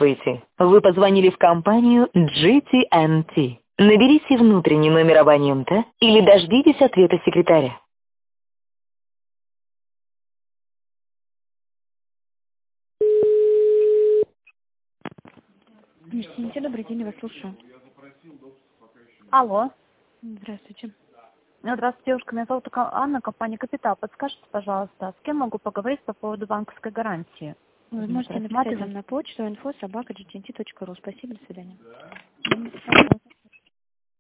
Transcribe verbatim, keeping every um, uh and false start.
Здравствуйте. Вы позвонили в компанию джи ти эн ти. Наберите внутренний номер абонента или дождитесь ответа секретаря. Извините, добрый день, я вас слушаю. Алло. Здравствуйте. Здравствуйте, девушка. Меня зовут Анна, компания «Капитал». Подскажите, пожалуйста, с кем могу поговорить по поводу банковской гарантии? Вы можете написать нам на почту инфо собака джи ти эн ти точка ру. Спасибо, до свидания. Мгм.